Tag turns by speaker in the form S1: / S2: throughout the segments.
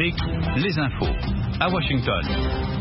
S1: Afrique, les infos. À Washington.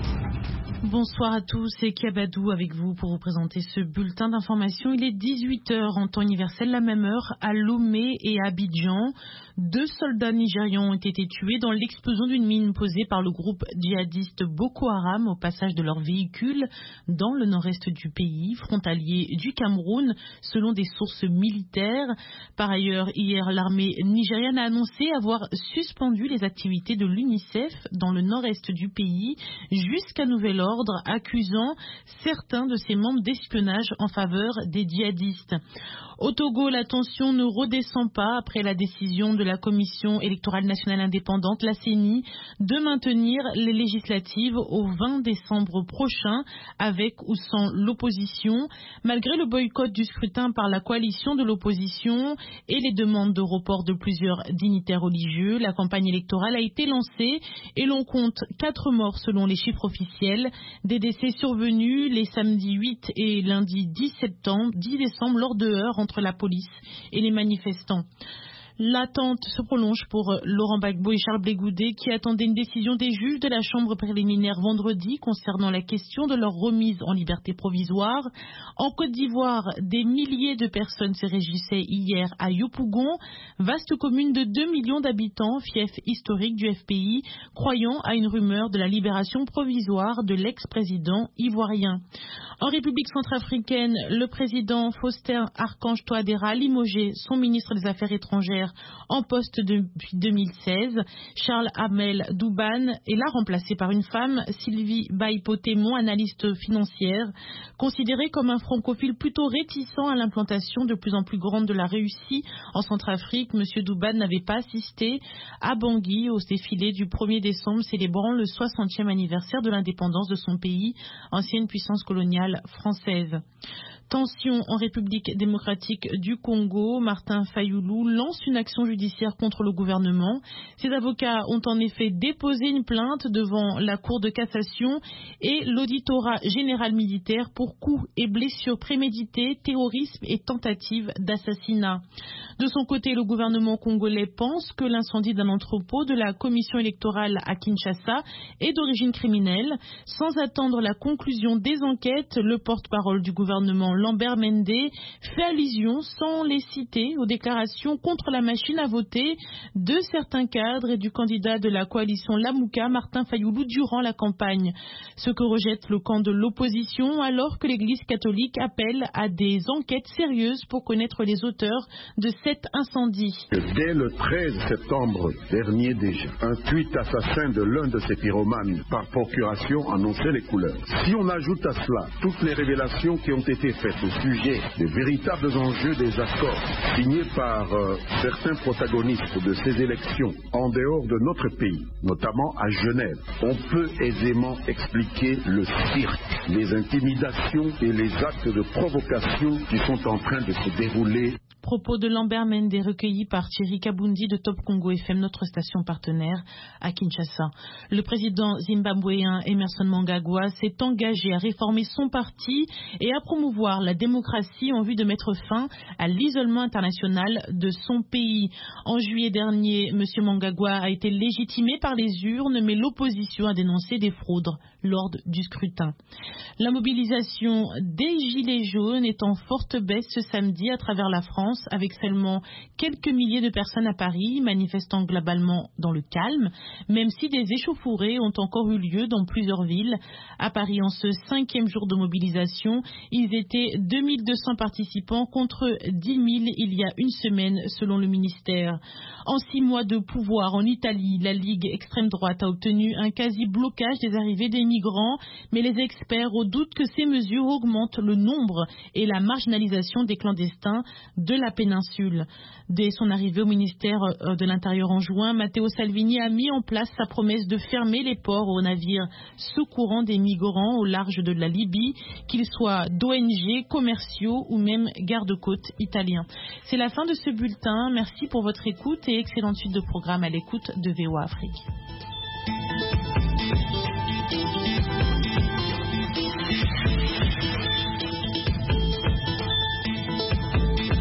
S2: Bonsoir à tous, c'est Kiabadou avec vous pour vous présenter ce bulletin d'information. Il est 18h en temps universel, la même heure à Lomé et à Abidjan. 2 soldats nigérians ont été tués dans l'explosion d'une mine posée par le groupe djihadiste Boko Haram au passage de leur véhicule dans le nord-est du pays, frontalier du Cameroun, selon des sources militaires. Par ailleurs, hier, l'armée nigériane a annoncé avoir suspendu les activités de l'UNICEF dans le nord-est du pays jusqu'à nouvel ordre, accusant certains de ses membres d'espionnage en faveur des djihadistes. Au Togo, la tension ne redescend pas après la décision de la Commission électorale nationale indépendante, la CENI, de maintenir les législatives au 20 décembre prochain, avec ou sans l'opposition. Malgré le boycott du scrutin par la coalition de l'opposition et les demandes de report de plusieurs dignitaires religieux, la campagne électorale a été lancée et l'on compte 4 morts selon les chiffres officiels. Des décès survenus les samedis 8 et lundi 10 décembre lors de heurts entre la police et les manifestants. L'attente se prolonge pour Laurent Gbagbo et Charles Blé Goudé qui attendaient une décision des juges de la chambre préliminaire vendredi concernant la question de leur remise en liberté provisoire. En Côte d'Ivoire, des milliers de personnes se réjouissaient hier à Yopougon, vaste commune de 2 millions d'habitants, fief historique du FPI, croyant à une rumeur de la libération provisoire de l'ex-président ivoirien. En République centrafricaine, le président Faustin Archange Touadéra a limogé son ministre des Affaires étrangères en poste depuis 2016. Charles Hamel Douban est là remplacé par une femme, Sylvie Baïpotémon, analyste financière. Considéré comme un francophile plutôt réticent à l'implantation de plus en plus grande de la Russie en Centrafrique, M. Douban n'avait pas assisté à Bangui au défilé du 1er décembre célébrant le 60e anniversaire de l'indépendance de son pays, ancienne puissance coloniale française. Tension en République démocratique du Congo. Martin Fayoulou lance une action judiciaire contre le gouvernement. Ses avocats ont en effet déposé une plainte devant la Cour de cassation et l'auditorat général militaire pour coups et blessures prémédités, terrorisme et tentative d'assassinat. De son côté, le gouvernement congolais pense que l'incendie d'un entrepôt de la commission électorale à Kinshasa est d'origine criminelle. Sans attendre la conclusion des enquêtes, le porte-parole du gouvernement Lambert Mende fait allusion, sans les citer, aux déclarations contre la machine à voter de certains cadres et du candidat de la coalition Lamouka, Martin Fayoulou, durant la campagne. Ce que rejette le camp de l'opposition, alors que l'Église catholique appelle à des enquêtes sérieuses pour connaître les auteurs de cet incendie.
S3: Dès le 13 septembre dernier déjà, un tweet assassin de l'un de ces pyromanes par procuration annonçait les couleurs. Si on ajoute à cela toutes les révélations qui ont été faites au sujet des véritables enjeux des accords signés par certains protagonistes de ces élections en dehors de notre pays, notamment à Genève, on peut aisément expliquer le cirque, les intimidations et les actes de provocation qui sont en train de se dérouler.
S2: Propos de Lambert Mende recueillis par Thierry Kabundi de Top Congo FM, notre station partenaire à Kinshasa. Le président zimbabwéen Emmerson Mnangagwa s'est engagé à réformer son parti et à promouvoir la démocratie en vue de mettre fin à l'isolement international de son pays. En juillet dernier, M. Mnangagwa a été légitimé par les urnes, mais l'opposition a dénoncé des fraudes lors du scrutin. La mobilisation des Gilets jaunes est en forte baisse ce samedi à travers la France, avec seulement quelques milliers de personnes à Paris, manifestant globalement dans le calme, même si des échauffourées ont encore eu lieu dans plusieurs villes. À Paris, en ce 5e jour de mobilisation, ils étaient 2200 participants contre 10 000 il y a une semaine, selon le ministère. En 6 mois de pouvoir en Italie, la Ligue extrême droite a obtenu un quasi-blocage des arrivées des migrants, mais les experts redoutent que ces mesures augmentent le nombre et la marginalisation des clandestins de la péninsule. Dès son arrivée au ministère de l'Intérieur en juin, Matteo Salvini a mis en place sa promesse de fermer les ports aux navires secourant des migrants au large de la Libye, qu'ils soient d'ONG, commerciaux ou même garde-côtes italiens. C'est la fin de ce bulletin. Merci pour votre écoute et excellente suite de programme à l'écoute de VOA Afrique.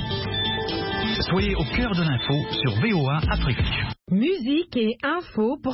S1: Soyez au cœur de l'info sur VOA Afrique.
S4: Musique et info pour